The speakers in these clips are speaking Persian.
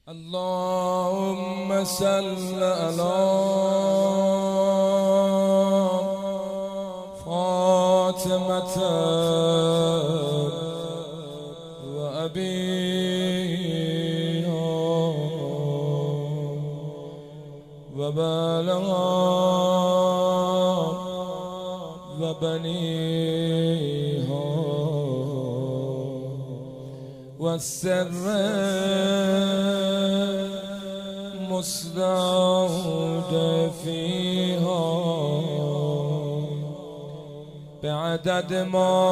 اللهم صل على فاطمة وأبيها وبالها وبنيها والسر مستودع فيها بعدد ما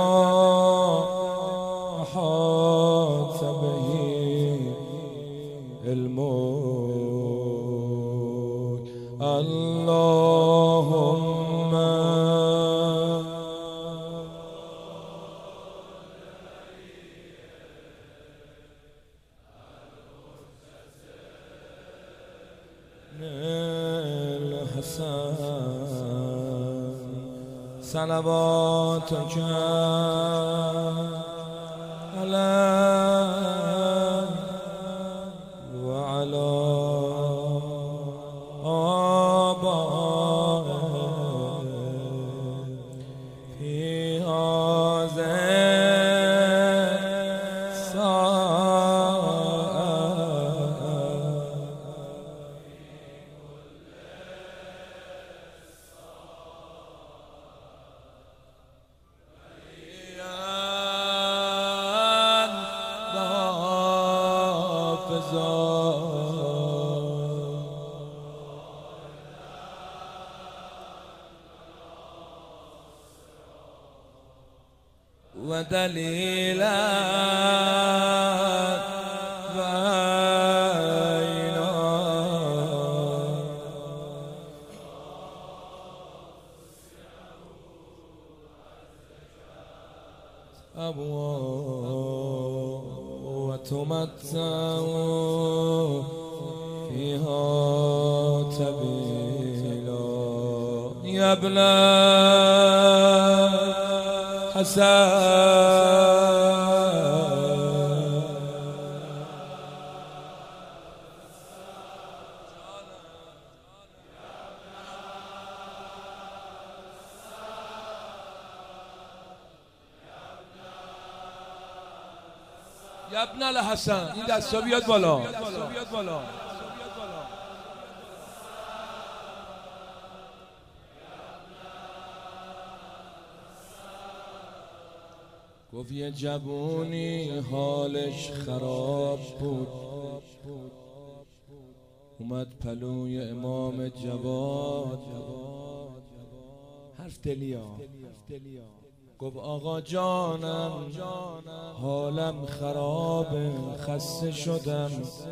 أحاط به الملك. اللهم الحسن صلواتك عليه وعلى آبائه في هذه ودليلا بينا أبواب وتمتع فيها تبيلا يا ابن یا ابن الحسن این دستا بیاد بالا. گفت یه جوونی حالش خراب بود، اومد پلوی امام جواد، حرف دلیا، گفت آقا جانم حالم خرابه، خسته شدم،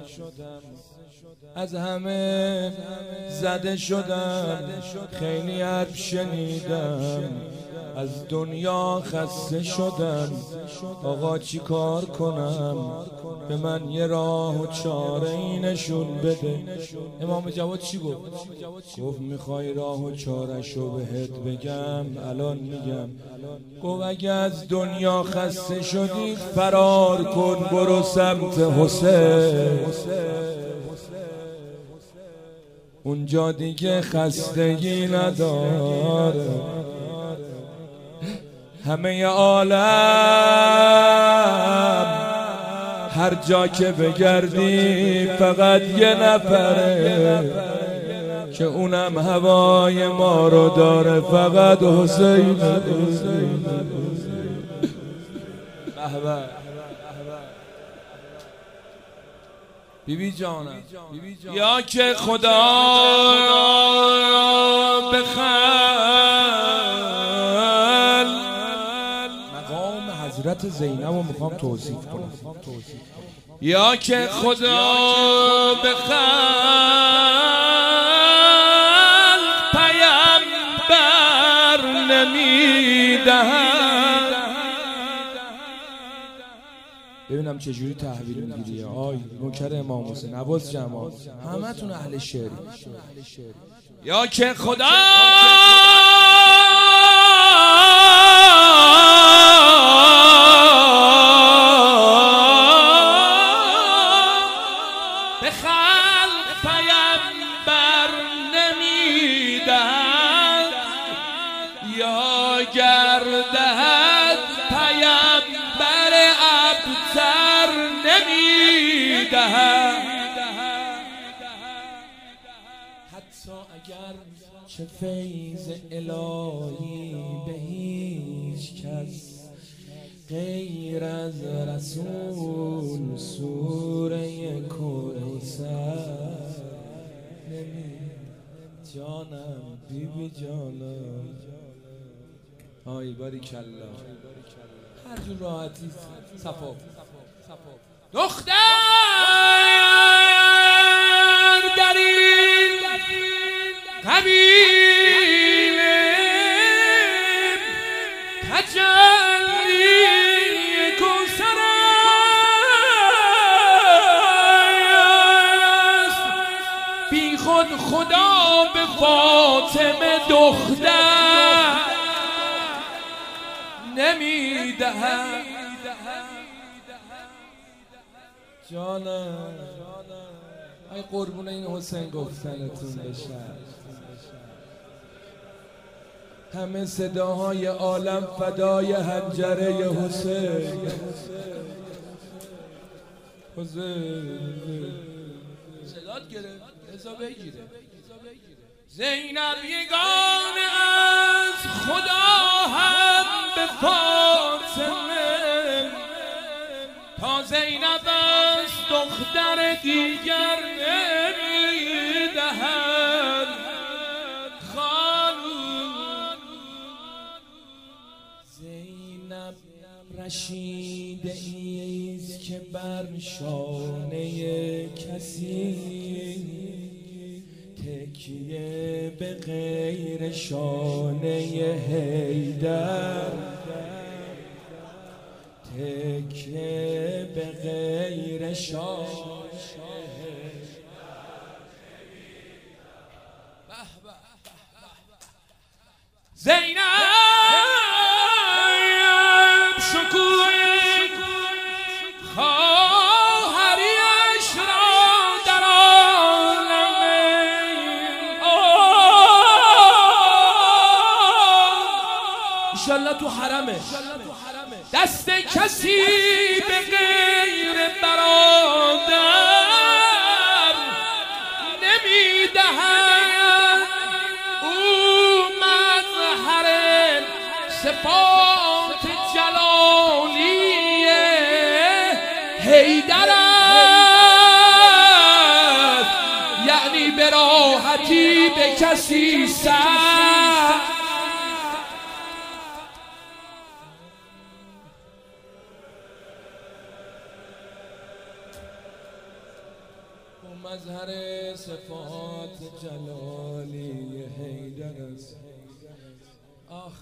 از همه زده شدم، خیلی حرف شنیدم، از دنیا خسته شدم، آقا چی کار کنم؟ به من یه راه و چاره ای نشون بده. امام جواد چی گفت؟ گفت میخوای راه و چاره شو بهت بگم؟ الان میگم. گفت اگه از دنیا خسته شدی فرار کن، برو سمت حسین، اونجا دیگه خستگی نداره، همه عالم هر جا که بگردی فقط یه نفره که اونم هوای ما رو داره، فقط حسین. بیبی جانم یا که خدا بخل، مقام حضرت زینب رو میخوام توصیف کنم. یا که خدا بخل پیامبر نمیدهد. ببینم چجوری تحویل میگیری. آی نوکر امام حسین، عباس جمال، همتون اهل شعری. یا که خدا به خلق پیامبر نمیدهد یا گردهد پیامبر ابتر نمیدهد حتی اگر چه فیض الهی به هیچ کس غیر از رسول سوره کوثر جانم بیبی جانم آی باریکلا هر جور راحتی صفا دختر در این قبیله تجلی کوثر است بی خود خدا به فاطمه دختر نمیدهد جانم ای قربون این حسین گفتنتون بشه همه صداهای عالم فدای حنجره حسین صدات گرفت ازا بگیره زینب یگانه از خدا هم به فاطمه تا زینب از دختر دیگر نمیدهد خانوم زینب رشیده ایست که بر شانه کسی تکیه به غیر شانه حیدر تکیه به غیر شانه زینب شکوه خواهریش را در عالم انشالله تو حرمه دست کسی به غیر برادر نمیدهد او مظهر صفات جلالی حیدر است یعنی به راحتی به کسی سر مظهر صفات جلالی حیدر است آخ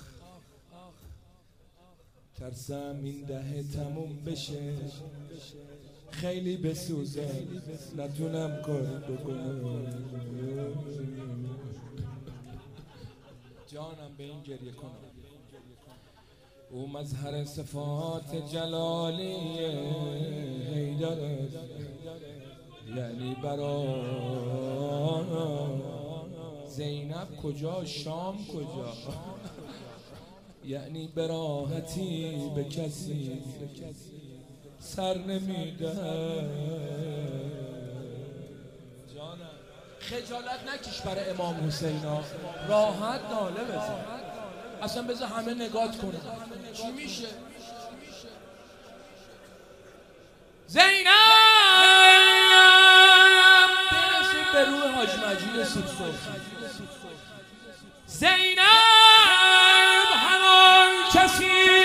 ترسم این دهه تموم بشه خیلی بسوزم نتونم کار بکنم جانم به این گریه کنم او مظهر صفات جلالی حیدر است یعنی برا زینب کجا شام کجا یعنی به راحتی به کسی سر نمیده جانم خجالت نکش برای امام حسین راحت ناله بزن اصلا بذار همه نگات کنه چی میشه زینب به روح حاج مجید سیبسرخی زینب همان کسی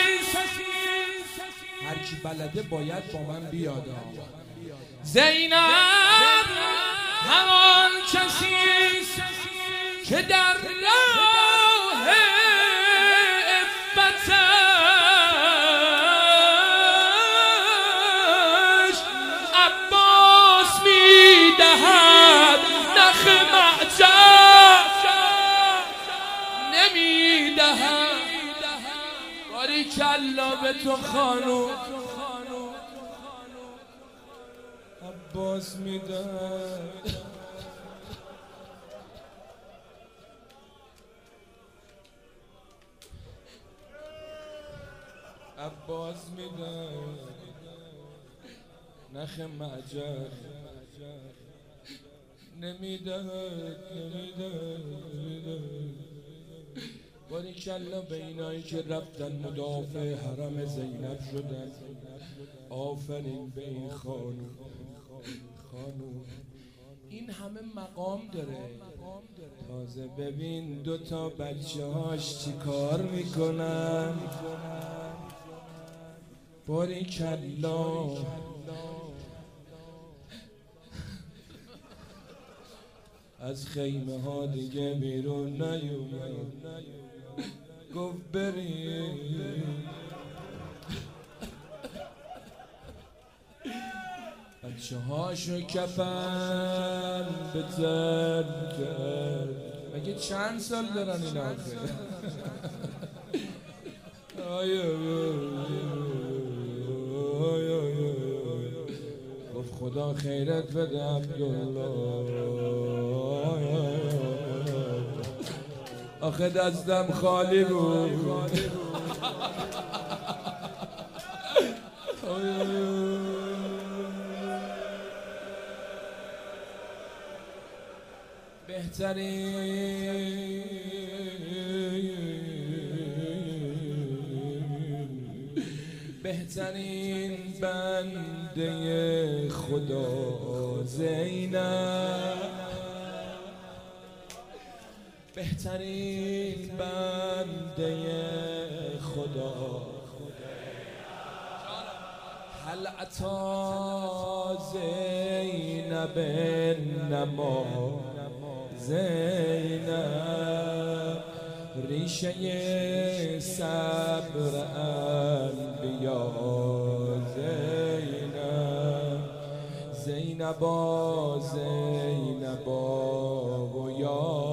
هر کی بلده باید با من بیاد زینب همان کسی که در راه عفتش عباس میدهد نخ معجب نمیدهد باریکلا به تو خانوم عباس میدن عباس میدن نخ معجر نمیدن باریکلا به اینایی که رفتن مدافع حرم زینب شدن. آفرین به این خانوم. این همه مقام داره. تازه ببین دوتا بچه هاش چی کار میکنن. باریکلا از خیمه ها دیگه بیرون نیومد. گفت بریم بچه هاشو کفن بزن کرد. مگه چند سال دارن این آخه؟ گفت خدا خیرت بده عبدالله. آخه دستم خالی بود. بهترین بنده خدا زینب. بهترین بنده خدا. هل عطا زینب نما زینب ریشه صبر انبیا زینب. زینبا زینبا و یا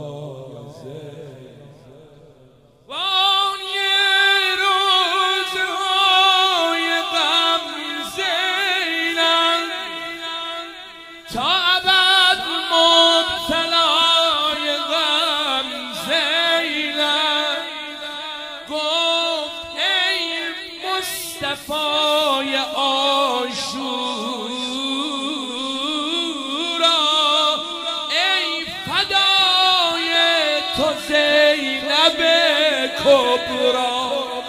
مصطفی عاشورا ای فدای تو زینب کبرا.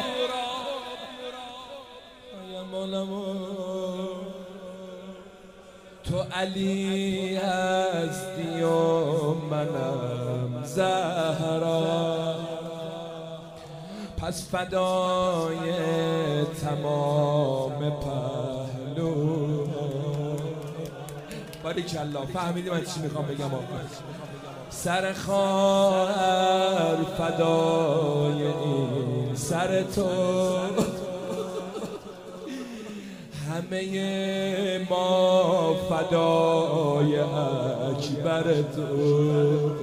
تو علی هستی و منم زهرا. پس فدای تمام پهلو. باریکلا فهمیدی من چی میخوام بگم؟ سر خواهر فدای این سر تو. همه ما فدای اکبر تو.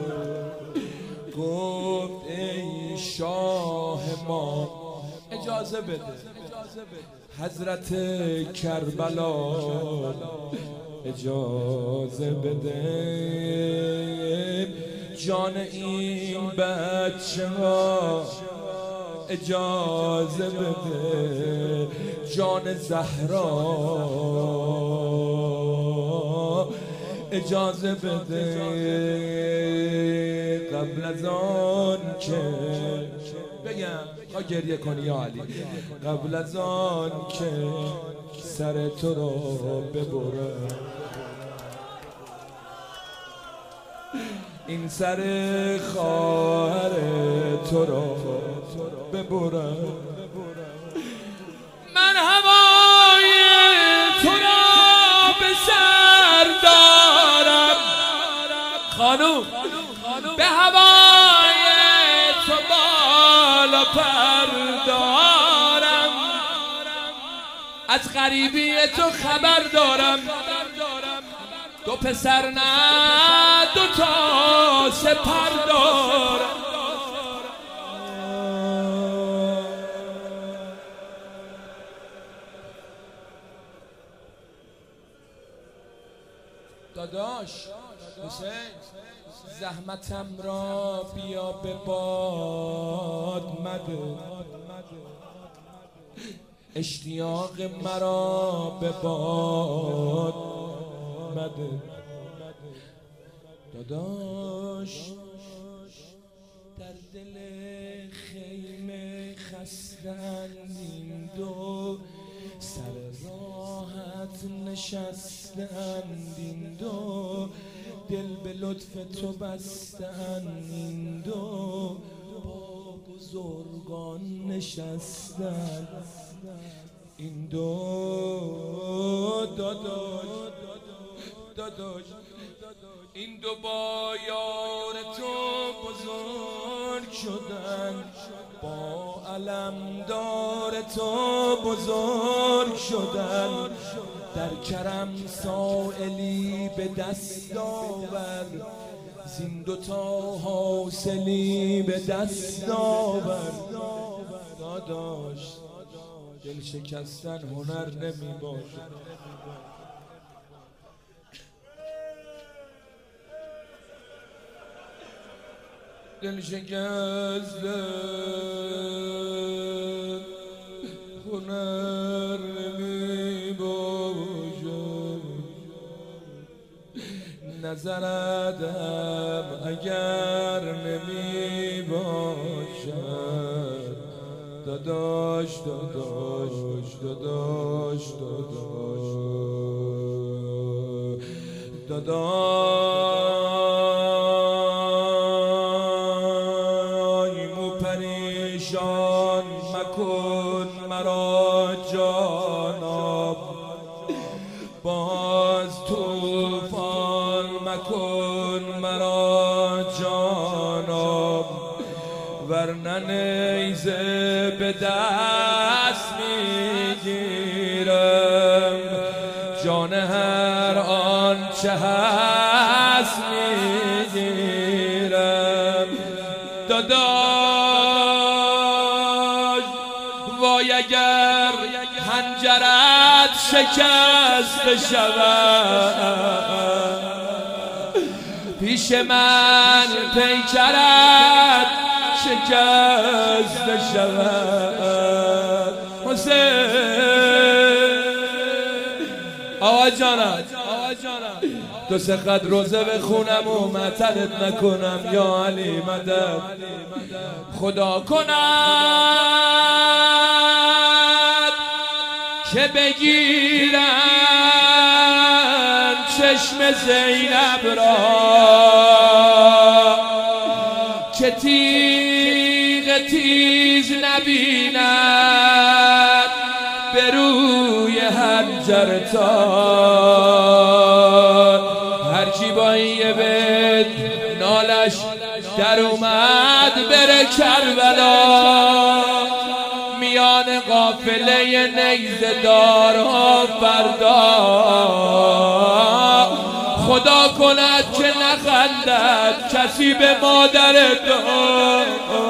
گفت ای شاه ما اجازه بده حضرت کربلا اجازه بده جان این بچه ها اجازه بده جان زهرا اجازه بده قبل از آن که بگم خواه گریه کنی یا علی قبل از آن که سر تو رو ببرم این سر خواهر تو رو ببرم من هوای تو را به سر دارم خانوم به هوای تو بالا پر دارم از غریبی تو خبر دارم دو پسر نه دو تا سپر دارم داداش حسین زحمتم را بیا به باد مده، اشتیاق مرا به باد مده. داداش در دل خیمه خستن این دو، سر راحت نشستند این دو، دل به لطف تو بستند این دو، با بزرگان نشستند این دو. داداش این دو با یار تو بزرگ شدن، با علمدار تو بزرگ شدن، در کرم سائلی به دست آور، زین دوتا حاصلی به دست آور. داداش دل شکستن هنر نمی باشد، دل شکسته هنر نمی باشد، نظرتم اگر نمی باشد. داداش داداش داداش داداش دادای مو پریشان مکن مرا جانم، باز طوفان مکن مرا جانم، ورنه نیزه به دست میگیرم، جان هر آن چه هست میگیرم. داداش وای اگر حنجرت شکست شود، پیش من پیکرت شکست شود. حسین آقا جانم دو سه خط روزه بخونم و معطلت نکنم، یا علی مدد خدا کند که بگیرن چشم زینب را، که تیغ تیز نبیند به روی حنجر تان. هرچی با این یه بید نالش در اومد بره کربلا، میان قافله نیزه دارها فردا، خدا کند که نخندد کسی به مادر تو.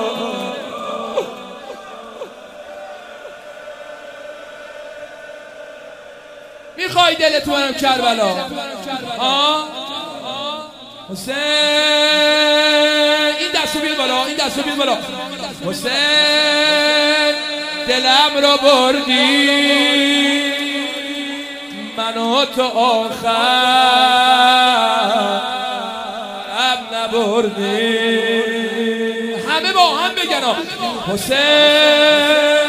میخوای دلت منم کربلا؟ حسین این دستو بیاد بالا، این دستو بیاد بالا. حسین دلم رو بردی، من و تو آخر نبردی. همه با هم بگن حسین